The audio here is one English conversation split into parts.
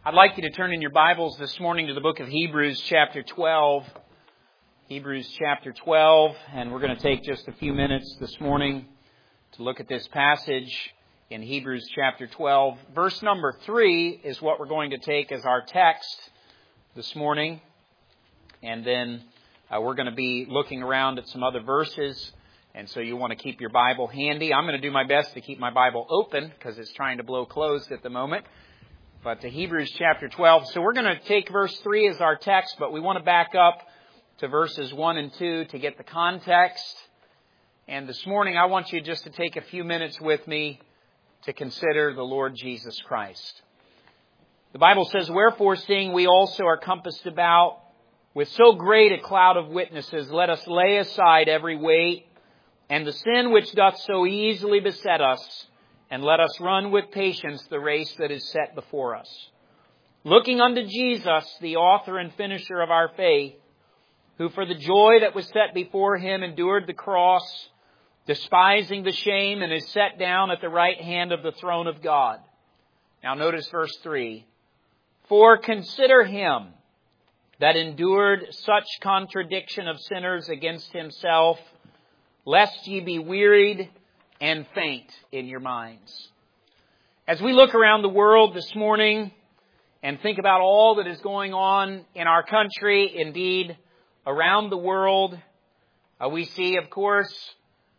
I'd like you to turn in your Bibles this morning to the book of Hebrews chapter 12. Hebrews chapter 12, and we're going to take just a few minutes this morning to look at this passage in Hebrews chapter 12. Verse number 3 is what we're going to take as our text this morning. And then we're going to be looking around at some other verses. And so you want to keep your Bible handy. I'm going to do my best to keep my Bible open because it's trying to blow closed at the moment. But to Hebrews chapter 12. So we're going to take verse 3 as our text, but we want to back up to verses 1 and 2 to get the context. And this morning I want you just to take a few minutes with me to consider the Lord Jesus Christ. The Bible says, "Wherefore, seeing we also are compassed about with so great a cloud of witnesses, let us lay aside every weight and the sin which doth so easily beset us, and let us run with patience the race that is set before us. Looking unto Jesus, the author and finisher of our faith, who for the joy that was set before him endured the cross, despising the shame, and is set down at the right hand of the throne of God." Now notice verse 3. "For consider him that endured such contradiction of sinners against himself, lest ye be wearied and faint in your minds." As we look around the world this morning and think about all that is going on in our country, indeed around the world, we see, of course,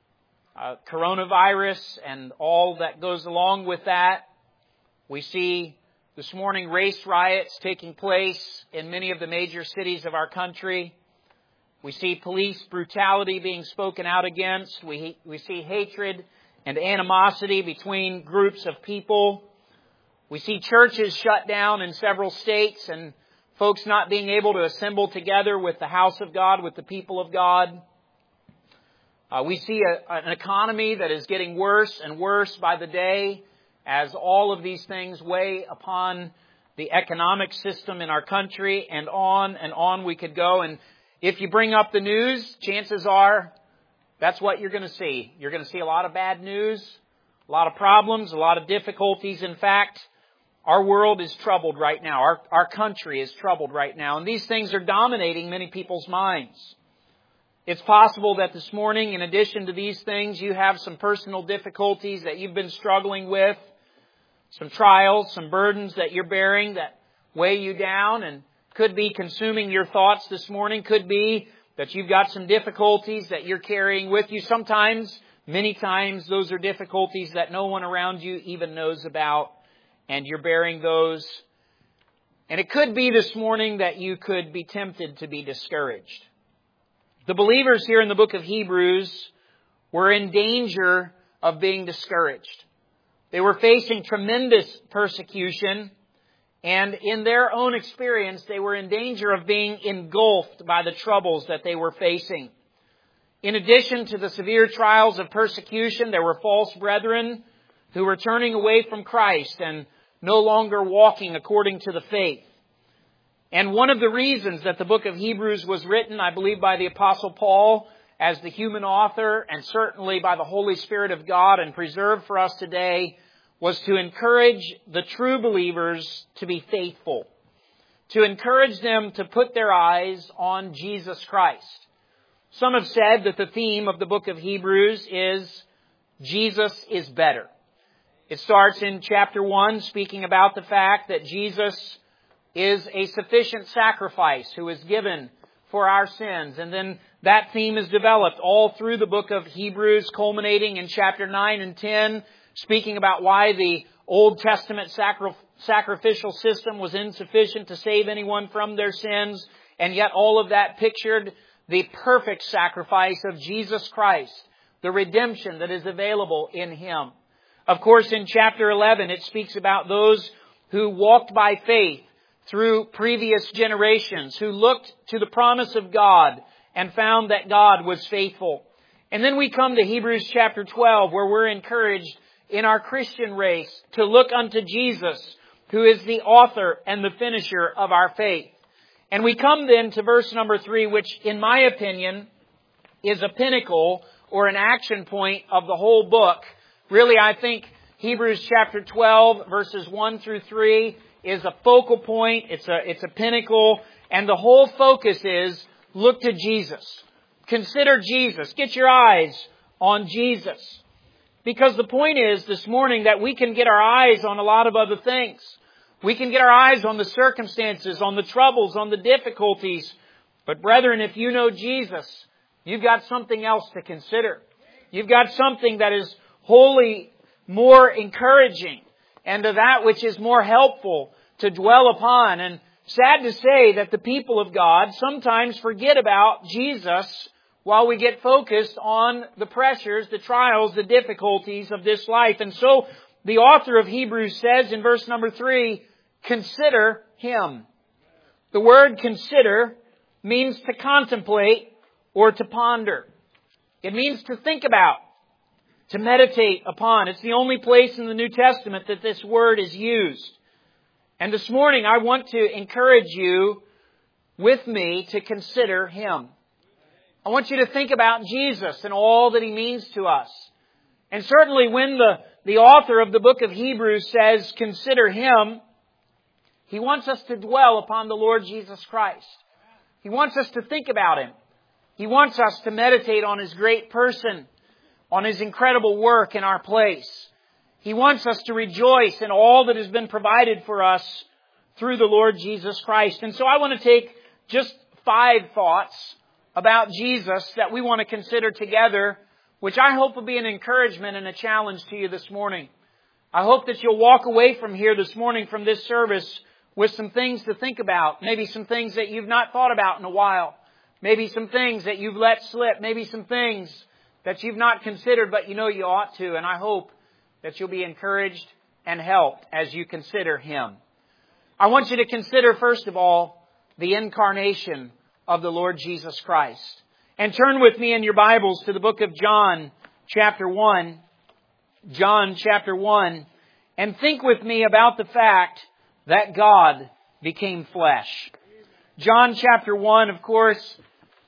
coronavirus and all that goes along with that. We see this morning race riots taking place in many of the major cities of our country. We see police brutality being spoken out against. We see hatred and animosity between groups of people. We see churches shut down in several states and folks not being able to assemble together with the house of God, with the people of God. We see an economy that is getting worse and worse by the day as all of these things weigh upon the economic system in our country, and on we could go. And if you bring up the news, chances are that's what you're going to see. You're going to see a lot of bad news, a lot of problems, a lot of difficulties. In fact, our world is troubled right now. Our country is troubled right now. And these things are dominating many people's minds. It's possible that this morning, in addition to these things, you have some personal difficulties that you've been struggling with, some trials, some burdens that you're bearing that weigh you down and could be consuming your thoughts this morning. Could be that you've got some difficulties that you're carrying with you. Sometimes, many times, those are difficulties that no one around you even knows about, and you're bearing those. And it could be this morning that you could be tempted to be discouraged. The believers here in the book of Hebrews were in danger of being discouraged. They were facing tremendous persecution, and in their own experience, they were in danger of being engulfed by the troubles that they were facing. In addition to the severe trials of persecution, there were false brethren who were turning away from Christ and no longer walking according to the faith. And one of the reasons that the book of Hebrews was written, I believe, by the Apostle Paul as the human author, and certainly by the Holy Spirit of God and preserved for us today, was to encourage the true believers to be faithful, to encourage them to put their eyes on Jesus Christ. Some have said that the theme of the book of Hebrews is Jesus is better. It starts in chapter 1 speaking about the fact that Jesus is a sufficient sacrifice who is given for our sins. And then that theme is developed all through the book of Hebrews, culminating in chapter 9 and 10, speaking about why the Old Testament sacrificial system was insufficient to save anyone from their sins. And yet all of that pictured the perfect sacrifice of Jesus Christ, the redemption that is available in Him. Of course, in chapter 11, it speaks about those who walked by faith through previous generations, who looked to the promise of God and found that God was faithful. And then we come to Hebrews chapter 12, where we're encouraged in our Christian race to look unto Jesus, who is the author and the finisher of our faith. And we come then to verse number 3, which in my opinion is a pinnacle or an action point of the whole book. Really, I think Hebrews chapter 12, verses 1 through 3 is a focal point. It's a pinnacle. And the whole focus is look to Jesus. Consider Jesus. Get your eyes on Jesus. Because the point is this morning that we can get our eyes on a lot of other things. We can get our eyes on the circumstances, on the troubles, on the difficulties. But brethren, if you know Jesus, you've got something else to consider. You've got something that is wholly more encouraging and to that which is more helpful to dwell upon. And sad to say that the people of God sometimes forget about Jesus while we get focused on the pressures, the trials, the difficulties of this life. And so the author of Hebrews says in verse number 3, consider Him. The word consider means to contemplate or to ponder. It means to think about, to meditate upon. It's the only place in the New Testament that this word is used. And this morning I want to encourage you with me to consider Him. I want you to think about Jesus and all that He means to us. And certainly when the author of the book of Hebrews says consider Him, he wants us to dwell upon the Lord Jesus Christ. He wants us to think about Him. He wants us to meditate on His great person, on His incredible work in our place. He wants us to rejoice in all that has been provided for us through the Lord Jesus Christ. And so I want to take just 5 thoughts about Jesus that we want to consider together, which I hope will be an encouragement and a challenge to you this morning. I hope that you'll walk away from here this morning from this service with some things to think about. Maybe some things that you've not thought about in a while. Maybe some things that you've let slip. Maybe some things that you've not considered, but you know you ought to. And I hope that you'll be encouraged and helped as you consider Him. I want you to consider, first of all, the incarnation of the Lord Jesus Christ. And turn with me in your Bibles to the book of John, chapter 1. John, chapter 1. And think with me about the fact that God became flesh. John, chapter 1, of course,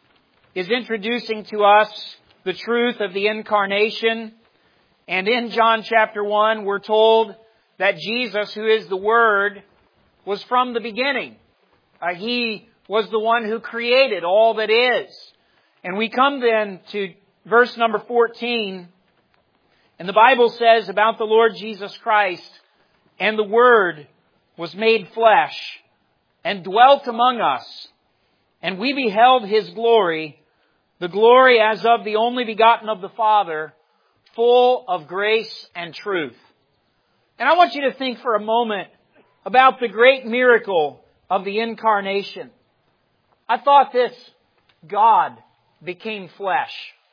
is introducing to us the truth of the incarnation. And in John chapter 1, we're told that Jesus, who is the Word, was from the beginning. He was the one who created all that is. And we come then to verse number 14. And the Bible says about the Lord Jesus Christ, and the Word was made flesh and dwelt among us. And we beheld His glory, the glory as of the only begotten of the Father, full of grace and truth. And I want you to think for a moment about the great miracle of the incarnation. I thought this, God became flesh.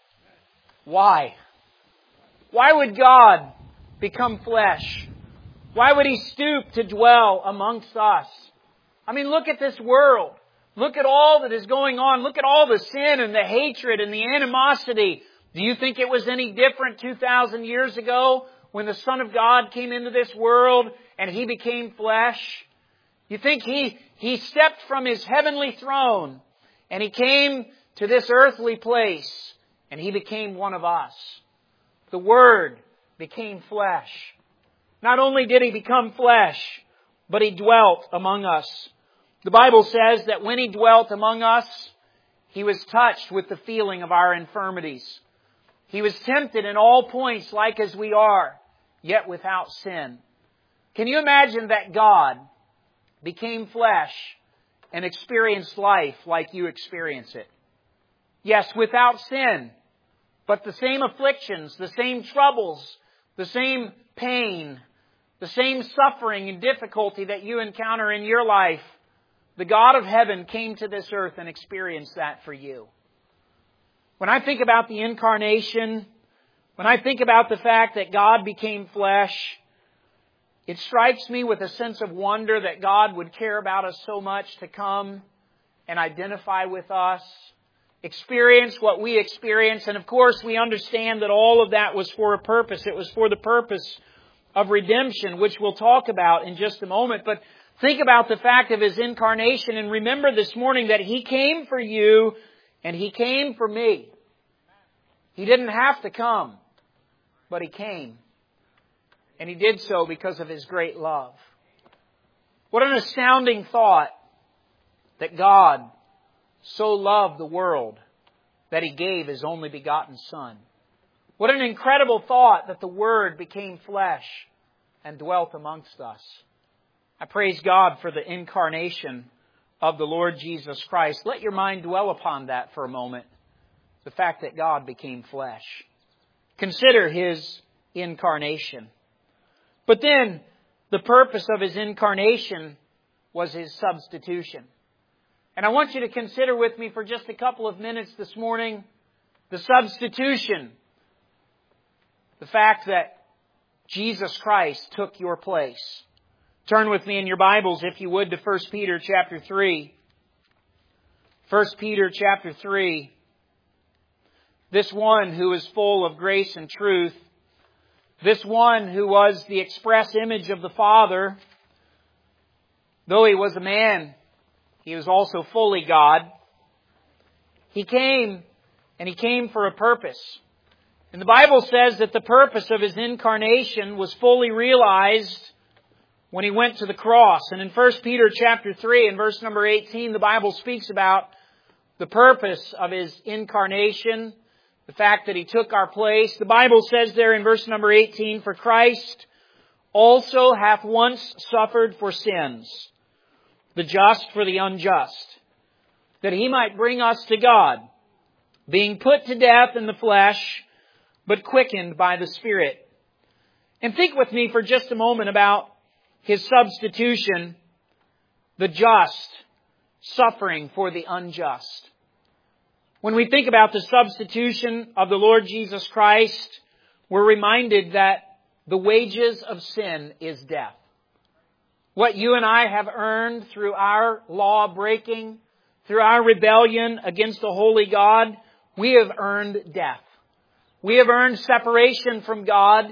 Why? Why would God become flesh? Why would He stoop to dwell amongst us? I mean, look at this world. Look at all that is going on. Look at all the sin and the hatred and the animosity. Do you think it was any different 2,000 years ago when the Son of God came into this world and He became flesh? You think He stepped from His heavenly throne and He came to this earthly place and He became one of us. The Word became flesh. Not only did He become flesh, but He dwelt among us. The Bible says that when He dwelt among us, He was touched with the feeling of our infirmities. He was tempted in all points like as we are, yet without sin. Can you imagine that God became flesh and experienced life like you experience it? Yes, without sin, but the same afflictions, the same troubles, the same pain, the same suffering and difficulty that you encounter in your life, the God of heaven came to this earth and experienced that for you. When I think about the incarnation, when I think about the fact that God became flesh, it strikes me with a sense of wonder that God would care about us so much to come and identify with us, experience what we experience. And of course, we understand that all of that was for a purpose. It was for the purpose of redemption, which we'll talk about in just a moment. But think about the fact of His incarnation and remember this morning that He came for you and He came for me. He didn't have to come, but He came. And He did so because of His great love. What an astounding thought that God so loved the world that He gave His only begotten Son. What an incredible thought that the Word became flesh and dwelt amongst us. I praise God for the incarnation of the Lord Jesus Christ. Let your mind dwell upon that for a moment. The fact that God became flesh. Consider His incarnation. But then, the purpose of His incarnation was His substitution. And I want you to consider with me for just a couple of minutes this morning the substitution. The fact that Jesus Christ took your place. Turn with me in your Bibles, if you would, to 1 Peter chapter 3. 1 Peter chapter 3. This one who is full of grace and truth. This one who was the express image of the Father. Though He was a man, He was also fully God. He came, and He came for a purpose. And the Bible says that the purpose of His incarnation was fully realized when He went to the cross. And in 1 Peter chapter 3 and verse number 18, the Bible speaks about the purpose of His incarnation, the fact that He took our place. The Bible says there in verse number 18, "For Christ also hath once suffered for sins, the just for the unjust, that He might bring us to God, being put to death in the flesh, but quickened by the Spirit." And think with me for just a moment about His substitution, the just suffering for the unjust. When we think about the substitution of the Lord Jesus Christ, we're reminded that the wages of sin is death. What you and I have earned through our law breaking, through our rebellion against the holy God, we have earned death. We have earned separation from God.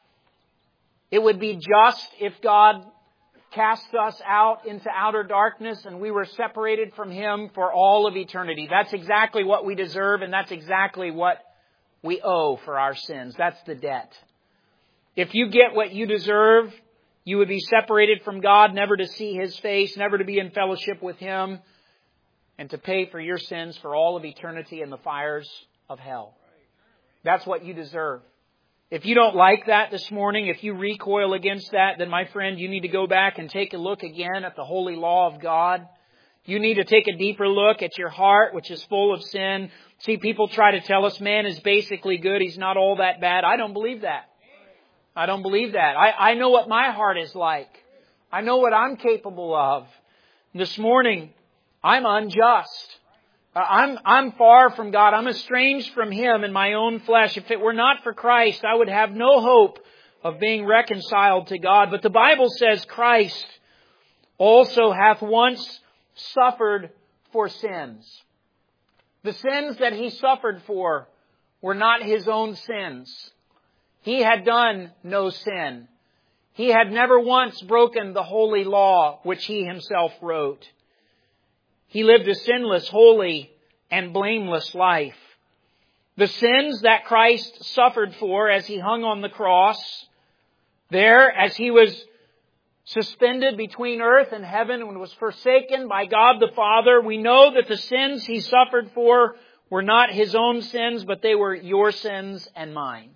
It would be just if God cast us out into outer darkness and we were separated from Him for all of eternity. That's exactly what we deserve, and that's exactly what we owe for our sins. That's the debt. If you get what you deserve, you would be separated from God, never to see His face, never to be in fellowship with Him, and to pay for your sins for all of eternity in the fires of hell. That's what you deserve. If you don't like that this morning, if you recoil against that, then my friend, you need to go back and take a look again at the holy law of God. You need to take a deeper look at your heart, which is full of sin. See, people try to tell us man is basically good. He's not all that bad. I don't believe that. I don't believe that. I know what my heart is like. I know what I'm capable of. This morning, I'm unjust. I'm far from God. I'm estranged from Him in my own flesh. If it were not for Christ, I would have no hope of being reconciled to God. But the Bible says Christ also hath once suffered for sins. The sins that He suffered for were not His own sins. He had done no sin. He had never once broken the holy law which He Himself wrote. He lived a sinless, holy, and blameless life. The sins that Christ suffered for as He hung on the cross, there as He was suspended between earth and heaven and was forsaken by God the Father, we know that the sins He suffered for were not His own sins, but they were your sins and mine.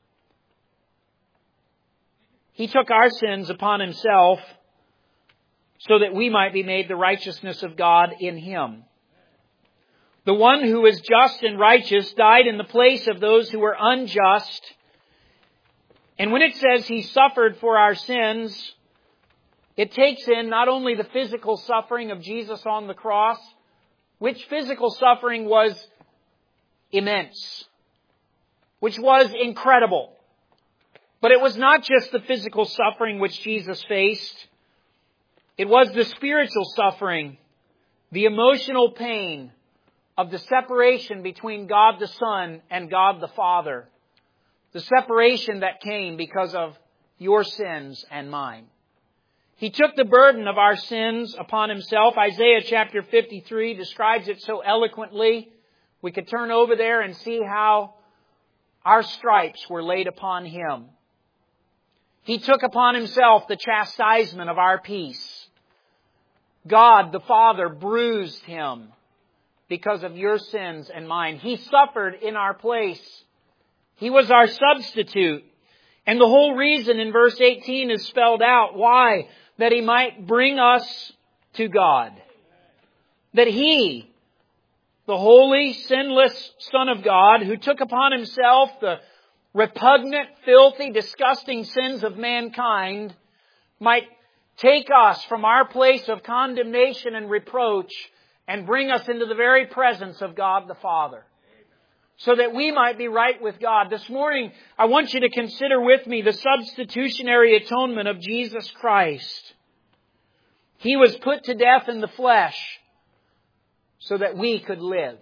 He took our sins upon Himself so that we might be made the righteousness of God in Him. The one who is just and righteous died in the place of those who were unjust. And when it says He suffered for our sins, it takes in not only the physical suffering of Jesus on the cross, which physical suffering was immense, which was incredible. But it was not just the physical suffering which Jesus faced. It was the spiritual suffering, the emotional pain of the separation between God the Son and God the Father. The separation that came because of your sins and mine. He took the burden of our sins upon Himself. Isaiah chapter 53 describes it so eloquently. We could turn over there and see how our stripes were laid upon Him. He took upon Himself the chastisement of our peace. God the Father bruised Him because of your sins and mine. He suffered in our place. He was our substitute. And the whole reason in verse 18 is spelled out. Why? That He might bring us to God. That He, the holy, sinless Son of God, who took upon Himself the repugnant, filthy, disgusting sins of mankind, might take us from our place of condemnation and reproach and bring us into the very presence of God the Father, so that we might be right with God. This morning, I want you to consider with me the substitutionary atonement of Jesus Christ. He was put to death in the flesh so that we could live.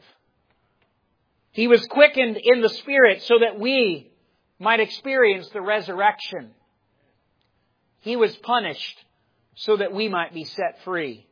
He was quickened in the Spirit so that we might experience the resurrection. He was punished so that we might be set free.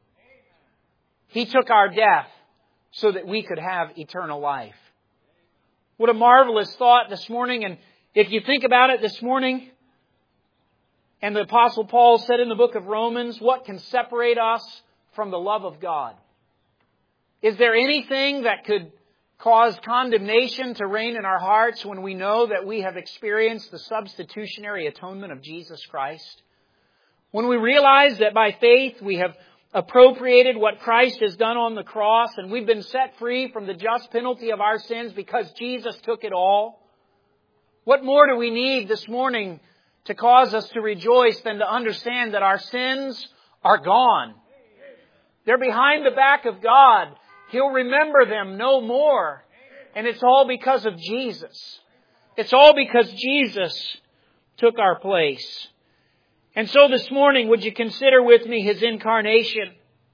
He took our death so that we could have eternal life. What a marvelous thought this morning. And if you think about it this morning, and the Apostle Paul said in the book of Romans, what can separate us from the love of God? Is there anything that could cause condemnation to reign in our hearts when we know that we have experienced the substitutionary atonement of Jesus Christ? When we realize that by faith we have appropriated what Christ has done on the cross and we've been set free from the just penalty of our sins because Jesus took it all, what more do we need this morning to cause us to rejoice than to understand that our sins are gone? They're behind the back of God. He'll remember them no more. And it's all because of Jesus. It's all because Jesus took our place. And so this morning, would you consider with me His incarnation?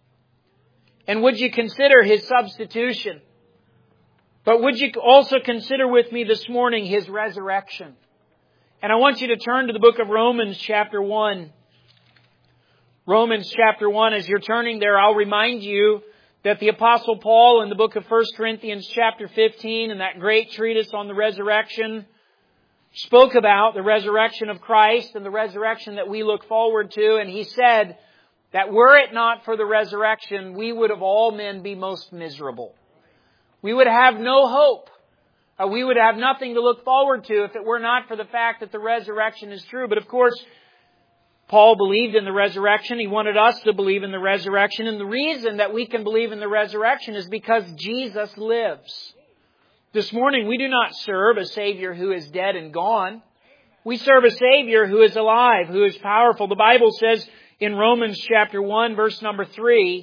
And would you consider His substitution? But would you also consider with me this morning His resurrection? And I want you to turn to the book of Romans chapter 1. Romans chapter 1, as you're turning there, I'll remind you that the Apostle Paul in the book of 1 Corinthians chapter 15, in that great treatise on the resurrection, spoke about the resurrection of Christ and the resurrection that we look forward to. And he said that were it not for the resurrection, we would of all men be most miserable. We would have no hope. We would have nothing to look forward to if it were not for the fact that the resurrection is true. But of course, Paul believed in the resurrection. He wanted us to believe in the resurrection. And the reason that we can believe in the resurrection is because Jesus lives. This morning, we do not serve a Savior who is dead and gone. We serve a Savior who is alive, who is powerful. The Bible says in Romans chapter 1, verse number 3,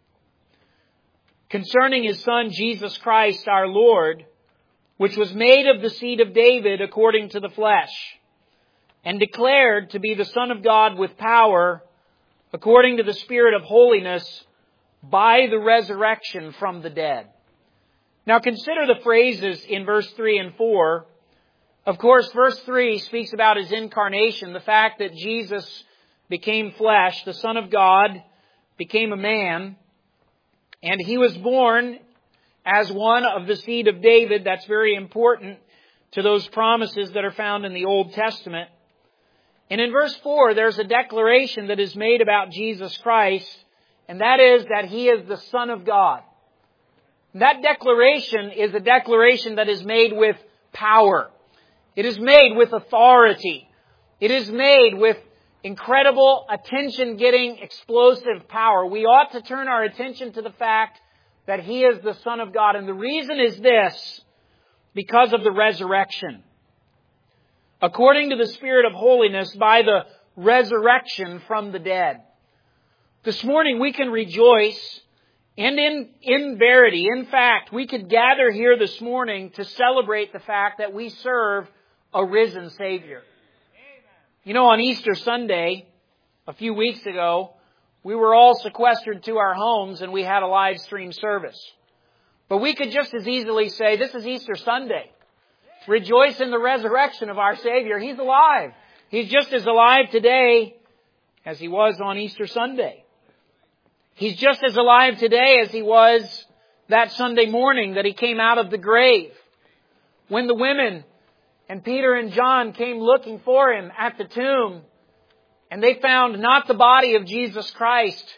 concerning His Son, Jesus Christ, our Lord, which was made of the seed of David according to the flesh, and declared to be the Son of God with power, according to the Spirit of holiness, by the resurrection from the dead. Now consider the phrases in verse 3 and 4. Of course, verse 3 speaks about His incarnation, the fact that Jesus became flesh, the Son of God became a man, and He was born as one of the seed of David. That's very important to those promises that are found in the Old Testament. And in verse 4, there's a declaration that is made about Jesus Christ, and that is that He is the Son of God. That declaration is a declaration that is made with power. It is made with authority. It is made with incredible, attention-getting, explosive power. We ought to turn our attention to the fact that He is the Son of God. And the reason is this, because of the resurrection. According to the Spirit of holiness, by the resurrection from the dead. This morning we can rejoice, and in verity, in fact, we could gather here this morning to celebrate the fact that we serve a risen Savior. You know, on Easter Sunday, a few weeks ago, we were all sequestered to our homes and we had a live stream service. But we could just as easily say, this is Easter Sunday. Rejoice in the resurrection of our Savior. He's alive. He's just as alive today as He was on Easter Sunday. He's just as alive today as He was that Sunday morning that He came out of the grave. When the women and Peter and John came looking for Him at the tomb, and they found not the body of Jesus Christ,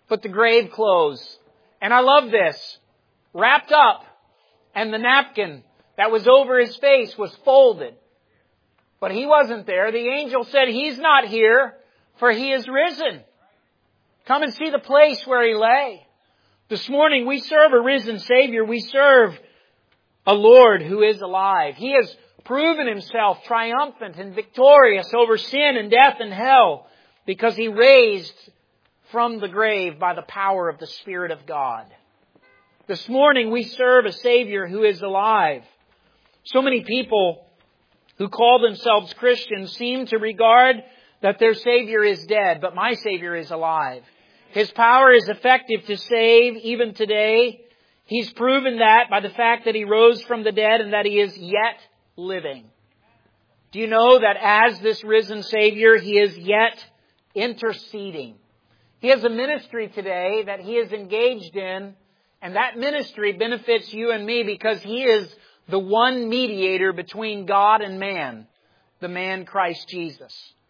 but the grave clothes. And I love this. Wrapped up, and the napkin that was over his face was folded. But he wasn't there. The angel said, He's not here, for He is risen. Come and see the place where He lay. This morning we serve a risen Savior. We serve a Lord who is alive. He has proven Himself triumphant and victorious over sin and death and hell because He raised from the grave by the power of the Spirit of God. This morning we serve a Savior who is alive. So many people who call themselves Christians seem to regard that their Savior is dead, but my Savior is alive. His power is effective to save even today. He's proven that by the fact that He rose from the dead and that He is yet living. Do you know that as this risen Savior, He is yet interceding? He has a ministry today that He is engaged in, and that ministry benefits you and me because He is the one mediator between God and man, the man Christ Jesus.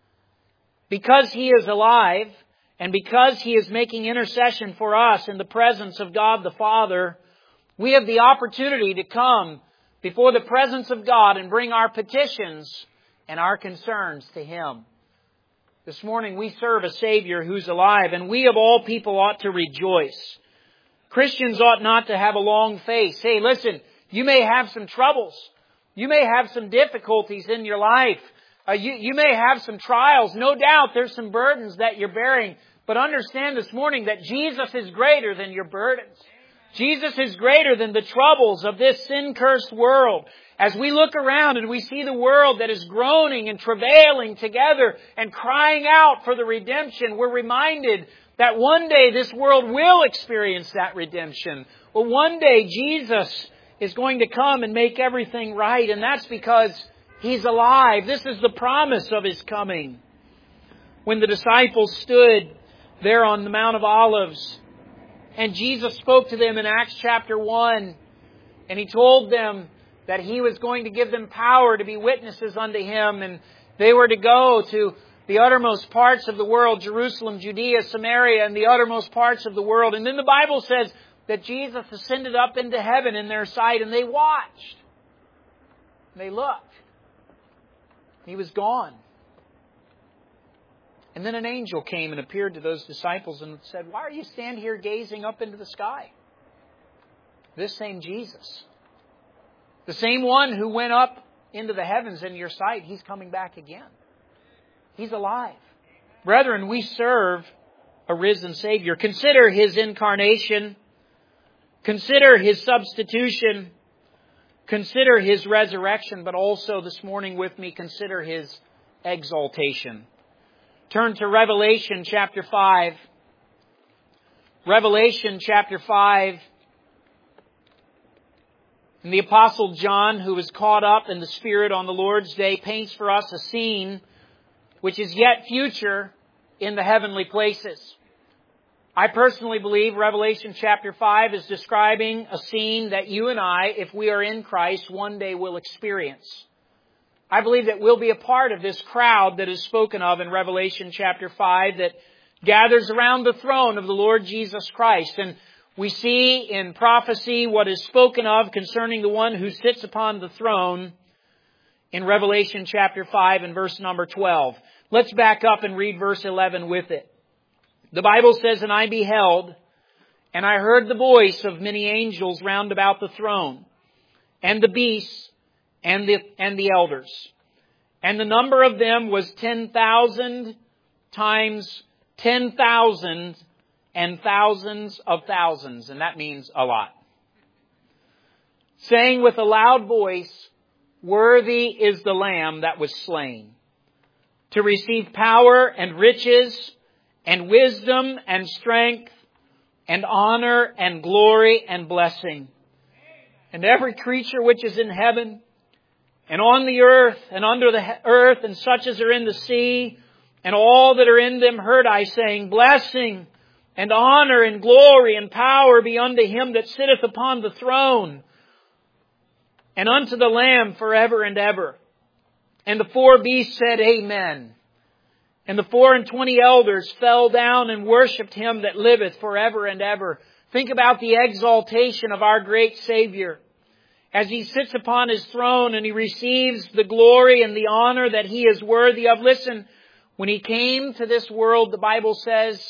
Because He is alive, and because He is making intercession for us in the presence of God the Father, we have the opportunity to come before the presence of God and bring our petitions and our concerns to Him. This morning we serve a Savior who's alive, and we of all people ought to rejoice. Christians ought not to have a long face. Hey, listen, you may have some troubles. You may have some difficulties in your life. You may have some trials. No doubt there's some burdens that you're bearing. But understand this morning that Jesus is greater than your burdens. Jesus is greater than the troubles of this sin-cursed world. As we look around and we see the world that is groaning and travailing together and crying out for the redemption, we're reminded that one day this world will experience that redemption. Well, one day Jesus is going to come and make everything right, and that's because He's alive. This is the promise of His coming. When the disciples stood there on the Mount of Olives, and Jesus spoke to them in Acts chapter 1, and He told them that He was going to give them power to be witnesses unto Him, and they were to go to the uttermost parts of the world, Jerusalem, Judea, Samaria, and the uttermost parts of the world. And then the Bible says that Jesus ascended up into heaven in their sight, and they watched. They looked. He was gone. And then an angel came and appeared to those disciples and said, "Why are you standing here gazing up into the sky?" This same Jesus, the same one who went up into the heavens in your sight, He's coming back again. He's alive. Brethren, we serve a risen Savior. Consider His incarnation. Consider His substitution. Consider His resurrection, but also this morning with me, consider His exaltation. Turn to Revelation chapter 5. Revelation chapter 5. And the Apostle John, who was caught up in the Spirit on the Lord's day, paints for us a scene which is yet future in the heavenly places. I personally believe Revelation chapter 5 is describing a scene that you and I, if we are in Christ, one day will experience. I believe that we'll be a part of this crowd that is spoken of in Revelation chapter 5 that gathers around the throne of the Lord Jesus Christ. And we see in prophecy what is spoken of concerning the one who sits upon the throne in Revelation chapter 5 and verse number 12. Let's back up and read verse 11 with it. The Bible says, "And I beheld, and I heard the voice of many angels round about the throne, and the beasts, and the elders. And the number of them was 10,000 times 10,000 and thousands of thousands." And that means a lot. "Saying with a loud voice, Worthy is the Lamb that was slain, to receive power and riches and wisdom and strength and honor and glory and blessing. And every creature which is in heaven and on the earth and under the earth and such as are in the sea and all that are in them heard I saying, Blessing and honor and glory and power be unto Him that sitteth upon the throne and unto the Lamb forever and ever. And the four beasts said, Amen. And the 24 elders fell down and worshipped Him that liveth forever and ever. Think about the exaltation of our great Savior as He sits upon His throne and He receives the glory and the honor that He is worthy of. Listen, when He came to this world, the Bible says,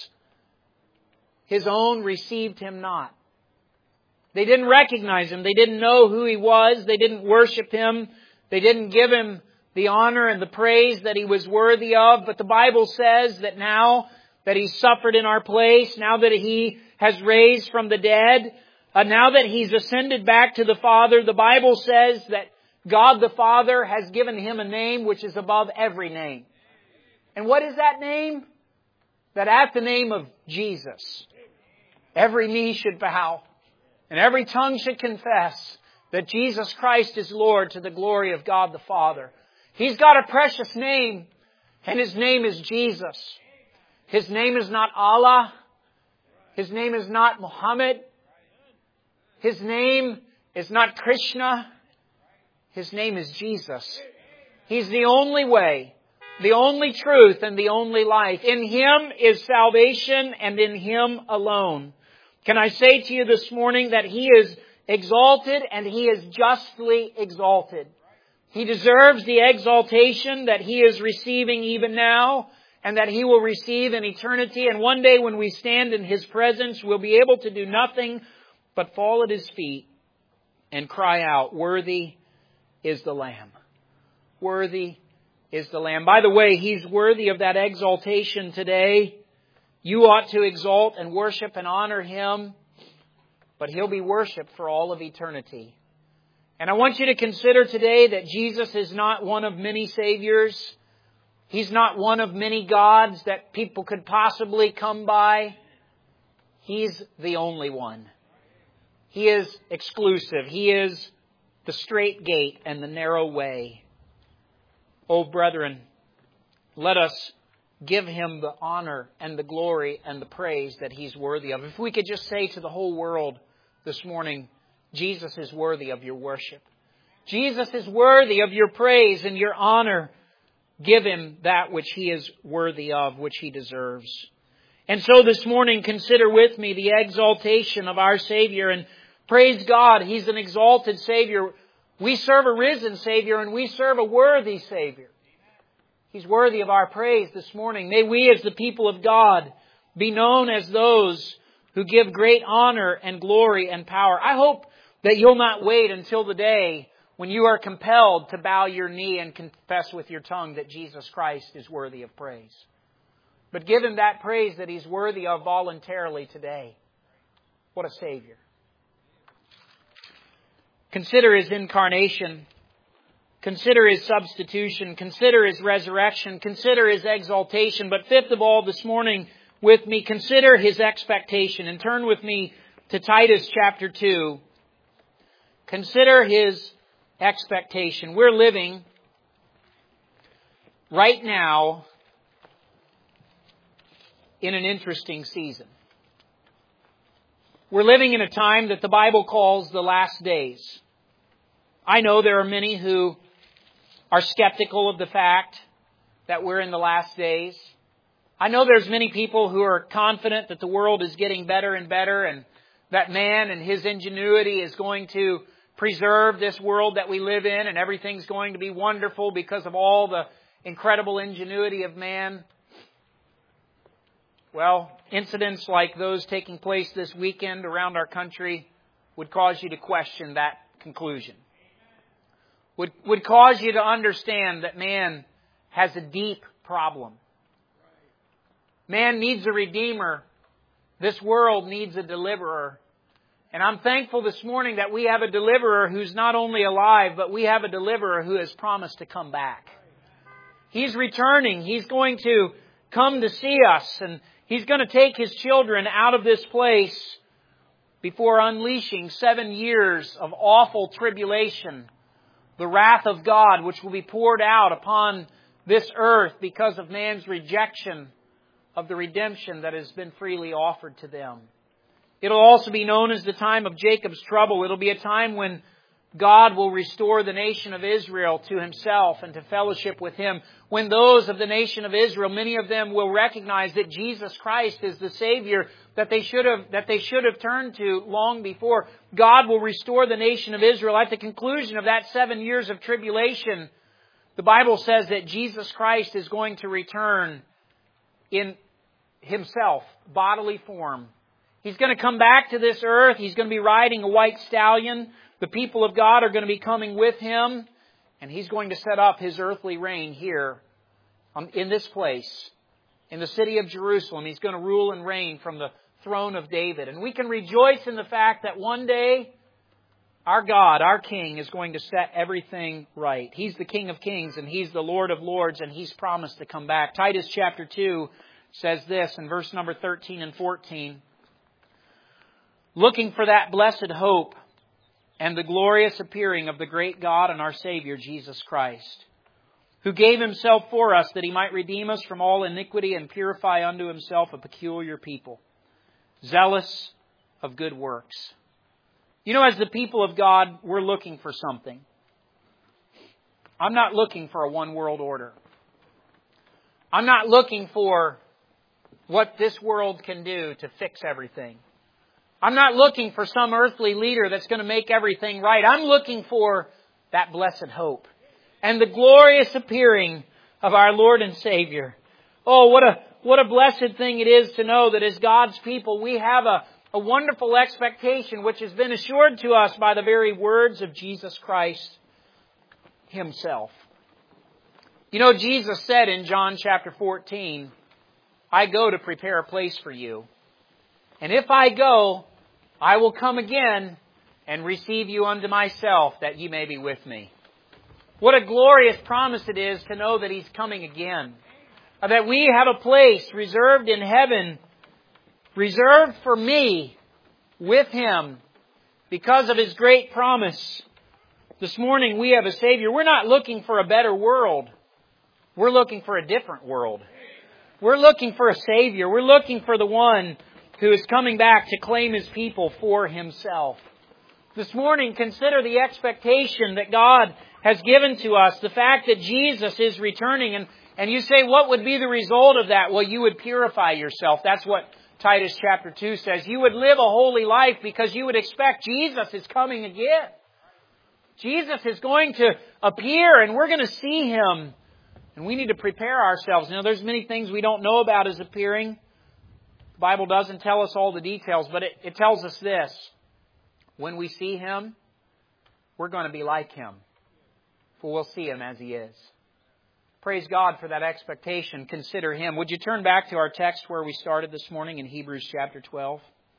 His own received Him not. They didn't recognize Him. They didn't know who He was. They didn't worship Him. They didn't give Him the honor and the praise that He was worthy of. But the Bible says that now that He suffered in our place, now that He has raised from the dead, now that He's ascended back to the Father, the Bible says that God the Father has given Him a name which is above every name. And what is that name? That at the name of Jesus, every knee should bow and every tongue should confess that Jesus Christ is Lord, to the glory of God the Father. He's got a precious name, and His name is Jesus. His name is not Allah. His name is not Muhammad. His name is not Krishna. His name is Jesus. He's the only way, the only truth, and the only life. In Him is salvation, and in Him alone. Can I say to you this morning that He is exalted, and He is justly exalted. He deserves the exaltation that He is receiving even now, and that He will receive in eternity. And one day when we stand in His presence, we'll be able to do nothing but fall at His feet and cry out, "Worthy is the Lamb. Worthy is the Lamb." By the way, He's worthy of that exaltation today. You ought to exalt and worship and honor Him, but He'll be worshipped for all of eternity. And I want you to consider today that Jesus is not one of many Saviors. He's not one of many gods that people could possibly come by. He's the only one. He is exclusive. He is the straight gate and the narrow way. Oh, brethren, let us give Him the honor and the glory and the praise that He's worthy of. If we could just say to the whole world this morning, Jesus is worthy of your worship. Jesus is worthy of your praise and your honor. Give Him that which He is worthy of, which He deserves. And so this morning, consider with me the exaltation of our Savior. And praise God, He's an exalted Savior. We serve a risen Savior, and we serve a worthy Savior. He's worthy of our praise this morning. May we as the people of God be known as those who give great honor and glory and power. I hope that you'll not wait until the day when you are compelled to bow your knee and confess with your tongue that Jesus Christ is worthy of praise. But give Him that praise that He's worthy of voluntarily today. What a Savior. Consider His incarnation. Consider His substitution. Consider His resurrection. Consider His exaltation. But fifth of all this morning with me, consider His expectation. And turn with me to Titus chapter 2. Consider His expectation. We're living right now in an interesting season. We're living in a time that the Bible calls the last days. I know there are many who are skeptical of the fact that we're in the last days. I know there's many people who are confident that the world is getting better and better, and that man and his ingenuity is going to preserve this world that we live in, and everything's going to be wonderful because of all the incredible ingenuity of man. Well, incidents like those taking place this weekend around our country would cause you to question that conclusion. Would cause you to understand that man has a deep problem. Man needs a Redeemer. This world needs a deliverer. And I'm thankful this morning that we have a deliverer who's not only alive, but we have a deliverer who has promised to come back. He's returning. He's going to come to see us, and He's going to take His children out of this place before unleashing 7 years of awful tribulation, the wrath of God which will be poured out upon this earth because of man's rejection of the redemption that has been freely offered to them. It'll also be known as the time of Jacob's trouble. It'll be a time when God will restore the nation of Israel to Himself and to fellowship with Him. When those of the nation of Israel, many of them will recognize that Jesus Christ is the Savior that they should have turned to long before, God will restore the nation of Israel. At the conclusion of that 7 years of tribulation, the Bible says that Jesus Christ is going to return in Himself, bodily form. He's going to come back to this earth. He's going to be riding a white stallion. The people of God are going to be coming with Him. And He's going to set up His earthly reign here in this place, in the city of Jerusalem. He's going to rule and reign from the throne of David. And we can rejoice in the fact that one day our God, our King, is going to set everything right. He's the King of Kings and He's the Lord of Lords, and He's promised to come back. Titus chapter 2 says this in verse number 13 and 14. Looking for that blessed hope and the glorious appearing of the great God and our Savior, Jesus Christ, who gave Himself for us that He might redeem us from all iniquity and purify unto Himself a peculiar people, zealous of good works. You know, as the people of God, we're looking for something. I'm not looking for a one world order. I'm not looking for what this world can do to fix everything. I'm not looking for some earthly leader that's going to make everything right. I'm looking for that blessed hope and the glorious appearing of our Lord and Savior. Oh, what a blessed thing it is to know that as God's people, we have a wonderful expectation which has been assured to us by the very words of Jesus Christ Himself. You know, Jesus said in John chapter 14, I go to prepare a place for you. And if I go, I will come again and receive you unto myself, that ye may be with me. What a glorious promise it is to know that He's coming again. That we have a place reserved in heaven, reserved for me with Him because of His great promise. This morning we have a Savior. We're not looking for a better world. We're looking for a different world. We're looking for a Savior. We're looking for the one who is coming back to claim His people for Himself. This morning, consider the expectation that God has given to us, the fact that Jesus is returning. And you say, what would be the result of that? Well, you would purify yourself. That's what Titus chapter 2 says. You would live a holy life because you would expect Jesus is coming again. Jesus is going to appear and we're going to see Him. And we need to prepare ourselves. You know, there's many things we don't know about His appearing. The Bible doesn't tell us all the details, but it tells us this. When we see Him, we're going to be like Him. For we'll see Him as He is. Praise God for that expectation. Consider Him. Would you turn back to our text where we started this morning in Hebrews chapter 12?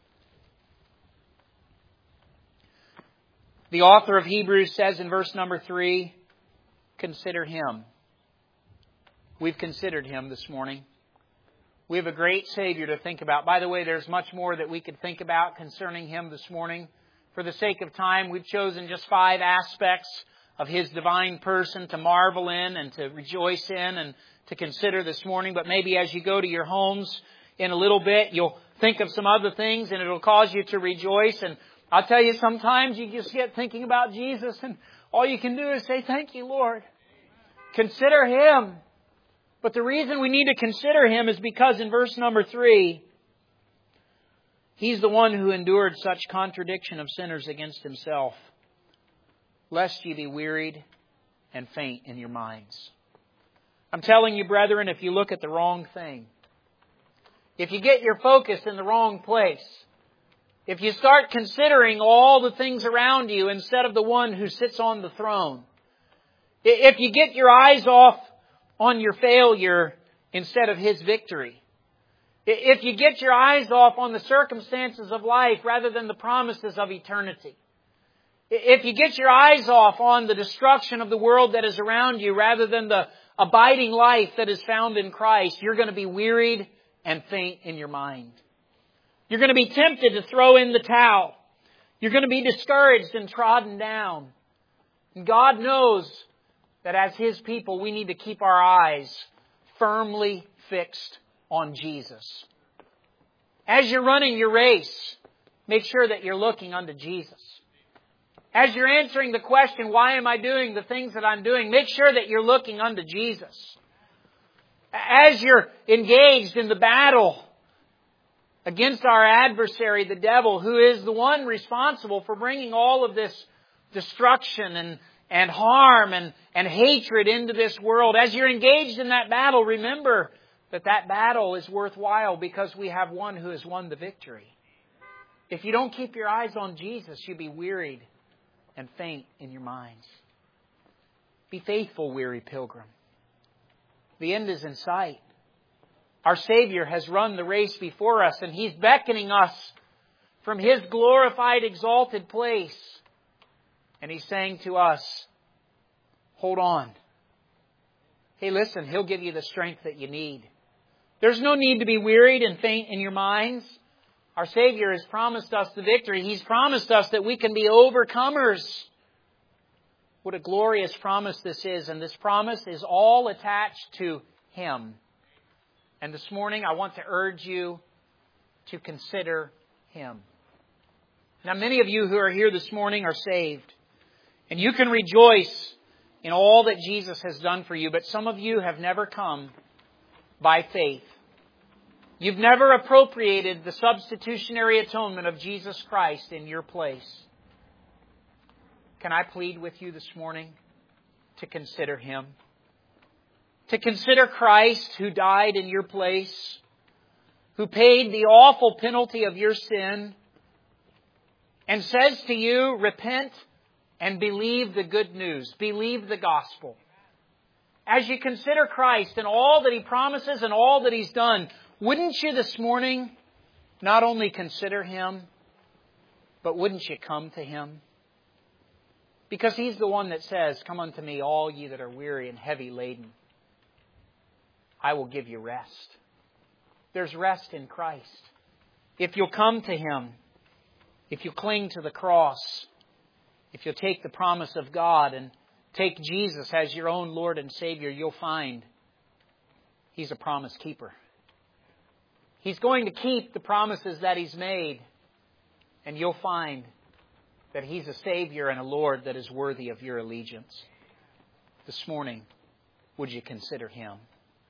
The author of Hebrews says in verse number 3, consider Him. We've considered Him this morning. We have a great Savior to think about. By the way, there's much more that we could think about concerning Him this morning. For the sake of time, we've chosen just 5 aspects of His divine person to marvel in and to rejoice in and to consider this morning. But maybe as you go to your homes in a little bit, you'll think of some other things and it'll cause you to rejoice. And I'll tell you, sometimes you just get thinking about Jesus and all you can do is say, thank you, Lord. Consider Him. But the reason we need to consider Him is because in verse number 3, He's the one who endured such contradiction of sinners against Himself, lest ye be wearied and faint in your minds. I'm telling you, brethren, if you look at the wrong thing, if you get your focus in the wrong place, if you start considering all the things around you instead of the one who sits on the throne, if you get your eyes off on your failure instead of His victory, if you get your eyes off on the circumstances of life rather than the promises of eternity, if you get your eyes off on the destruction of the world that is around you rather than the abiding life that is found in Christ, you're going to be wearied and faint in your mind. You're going to be tempted to throw in the towel. You're going to be discouraged and trodden down. And God knows that as His people, we need to keep our eyes firmly fixed on Jesus. As you're running your race, make sure that you're looking unto Jesus. As you're answering the question, why am I doing the things that I'm doing? Make sure that you're looking unto Jesus. As you're engaged in the battle against our adversary, the devil, who is the one responsible for bringing all of this destruction and harm and hatred into this world. As you're engaged in that battle, remember that that battle is worthwhile because we have one who has won the victory. If you don't keep your eyes on Jesus, you'll be wearied and faint in your minds. Be faithful, weary pilgrim. The end is in sight. Our Savior has run the race before us, and He's beckoning us from His glorified, exalted place. And He's saying to us, hold on. Hey, listen, He'll give you the strength that you need. There's no need to be wearied and faint in your minds. Our Savior has promised us the victory. He's promised us that we can be overcomers. What a glorious promise this is. And this promise is all attached to Him. And this morning I want to urge you to consider Him. Now, many of you who are here this morning are saved. And you can rejoice in all that Jesus has done for you. But some of you have never come by faith. You've never appropriated the substitutionary atonement of Jesus Christ in your place. Can I plead with you this morning to consider Him? To consider Christ who died in your place, who paid the awful penalty of your sin, and says to you, repent and believe the good news. Believe the gospel. As you consider Christ and all that He promises and all that He's done, wouldn't you this morning not only consider Him, but wouldn't you come to Him? Because He's the one that says, come unto me, all ye that are weary and heavy laden. I will give you rest. There's rest in Christ. If you'll come to Him, if you cling to the cross, if you'll take the promise of God and take Jesus as your own Lord and Savior, you'll find He's a promise keeper. He's going to keep the promises that He's made. And you'll find that He's a Savior and a Lord that is worthy of your allegiance. This morning, would you consider Him?